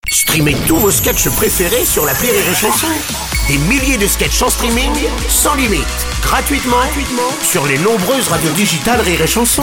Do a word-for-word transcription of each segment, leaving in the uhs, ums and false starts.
Streamez tous vos sketchs préférés sur l'appli Rire et Chanson. Des milliers de sketchs en streaming, sans limite, gratuitement, gratuitement sur les nombreuses radios digitales Rire et Chanson.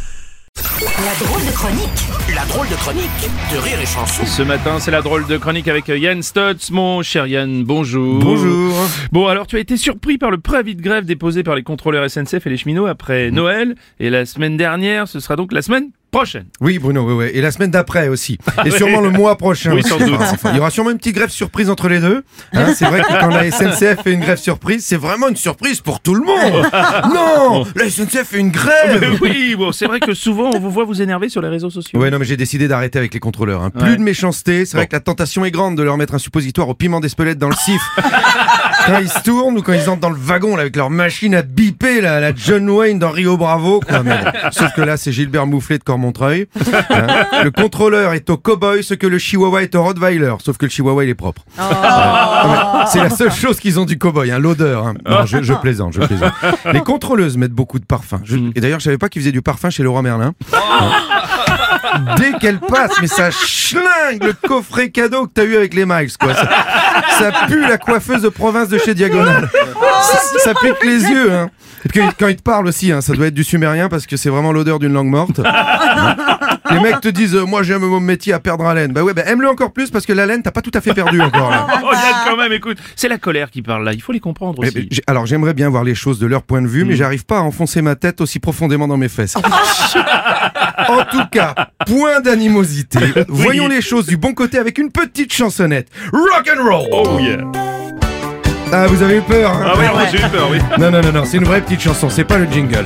La drôle de chronique. La drôle de chronique de Rire et Chanson. Ce matin, c'est la drôle de chronique avec Yann Stutz. Mon cher Yann, bonjour. Bonjour. Bon, alors tu as été surpris par le préavis de grève déposé par les contrôleurs S N C F et les cheminots après mmh. Noël. Et la semaine dernière, ce sera donc la semaine prochaine. Oui, Bruno, oui, oui. Et la semaine d'après aussi. Et sûrement le mois prochain. Oui, sans doute. Enfin, il y aura sûrement une petite grève surprise entre les deux. Hein, c'est vrai que quand la S N C F fait une grève surprise, c'est vraiment une surprise pour tout le monde. Non, la S N C F fait une grève. Mais oui, bon, c'est vrai que souvent on vous voit vous énerver sur les réseaux sociaux. Ouais, non, mais j'ai décidé d'arrêter avec les contrôleurs. Hein. Plus Ouais. de méchanceté. C'est bon. vrai que la tentation est grande de leur mettre un suppositoire au piment d'Espelette dans le sif. Quand ils se tournent ou quand ils entrent dans le wagon là, avec leur machine à biper, là, la John Wayne dans Rio Bravo. Quoi, mais bon. Sauf que là, c'est Gilbert Mouflet de Cormontreuil. Hein, le contrôleur est au cow-boy ce que le chihuahua est au rottweiler, sauf que le chihuahua il est propre. Oh. Euh, c'est la seule chose qu'ils ont du cow-boy, hein, l'odeur. Hein. Non, je, je plaisante, je plaisante. Les contrôleuses mettent beaucoup de parfum. Je, et d'ailleurs, je savais pas qu'ils faisaient du parfum chez Leroy Merlin. Oh. Hein. Dès qu'elle passe, mais ça schlingue le coffret cadeau que t'as eu avec les miles, quoi. Ça, ça pue la coiffeuse de province de chez Diagonale. Ça, ça pique les yeux, hein. Et puis quand ils te parlent aussi, hein, ça doit être du sumérien parce que c'est vraiment l'odeur d'une langue morte. Les mecs te disent euh, moi j'aime mon métier à perdre haleine. Bah ouais, bah aime-le encore plus parce que l'haleine t'as pas tout à fait perdu encore là. Oh Yann, quand même, écoute, c'est la colère qui parle là, il faut les comprendre aussi. Eh ben, alors j'aimerais bien voir les choses de leur point de vue, mmh. mais j'arrive pas à enfoncer ma tête aussi profondément dans mes fesses. En tout cas, point d'animosité. Oui. Voyons les choses du bon côté avec une petite chansonnette. Rock and roll. Oh yeah. Ah, vous avez eu peur, hein? Ah oui, ouais. J'ai eu peur, oui. Non, non, non, non, c'est une vraie petite chanson, c'est pas le jingle.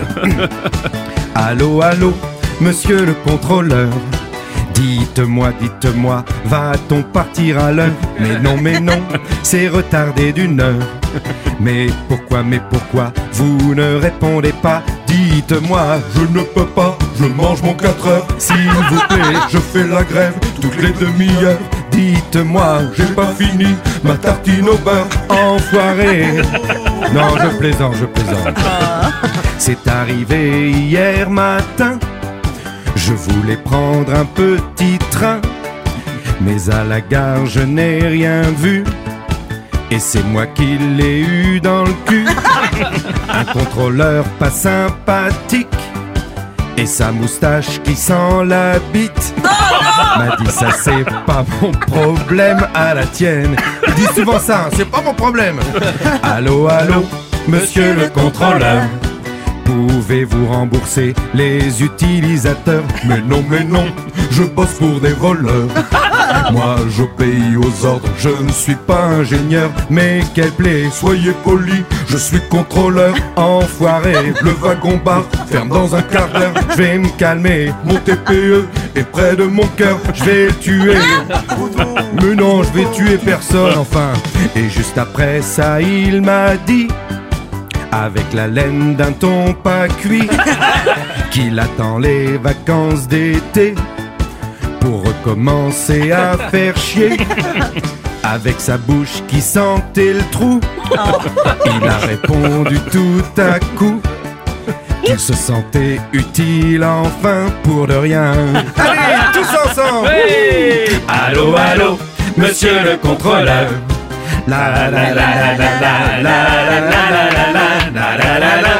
Allô, allô, monsieur le contrôleur. Dites-moi, dites-moi, va-t-on partir à l'heure? Mais non, mais non, c'est retardé d'une heure. Mais pourquoi, mais pourquoi vous ne répondez pas? Dites-moi, je ne peux pas, je mange mon quatre heures. S'il vous plaît, je fais la grève toutes les demi-heures. Dites-moi, j'ai pas fini ma tartine au beurre, enfoiré. Non, je plaisante, je plaisante. C'est arrivé hier matin. Je voulais prendre un petit train, mais à la gare je n'ai rien vu. Et c'est moi qui l'ai eu dans le cul. Un contrôleur pas sympathique et sa moustache qui sent la bite. M'a dit ça c'est pas mon problème à la tienne. Il dit souvent ça, hein, c'est pas mon problème. Allô, allô, monsieur le contrôleur. Pouvez-vous rembourser les utilisateurs? Mais non, mais non, je bosse pour des voleurs. Moi j'obéis aux ordres, je ne suis pas ingénieur. Mais quelle plaie, soyez poli, je suis contrôleur. Enfoiré, le wagon bar ferme dans un quart d'heure. Je vais me calmer, mon T P E est près de mon cœur. Je vais le tuer, mais non, je vais tuer personne enfin. Et juste après ça il m'a dit, avec la laine d'un thon pas cuit, qu'il attend les vacances d'été pour recommencer à faire chier. Avec sa bouche qui sentait le trou, il a répondu tout à coup qu'il se sentait utile enfin pour de rien. Allez, tous ensemble. Oui. Allô, allô, monsieur le contrôleur. La la la la la la la la la la la la.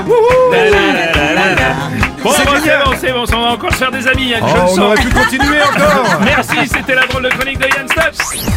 Bon, bon, c'est bon, c'est bon, on va encore se faire des amis, Yann, Oh, je le on sens. aurait pu continuer encore. Merci, c'était la drôle de chronique de Yann Stutz.